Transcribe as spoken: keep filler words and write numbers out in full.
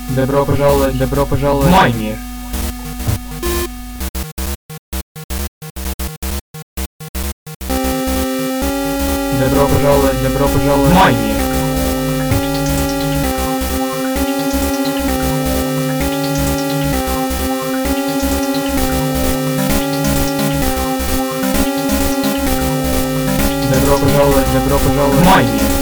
Добро пожаловать, добро пожаловать в мой мир. Добро пожаловать, добро пожаловать в мой мир. Добро пожаловать, добро пожаловать в мой мир.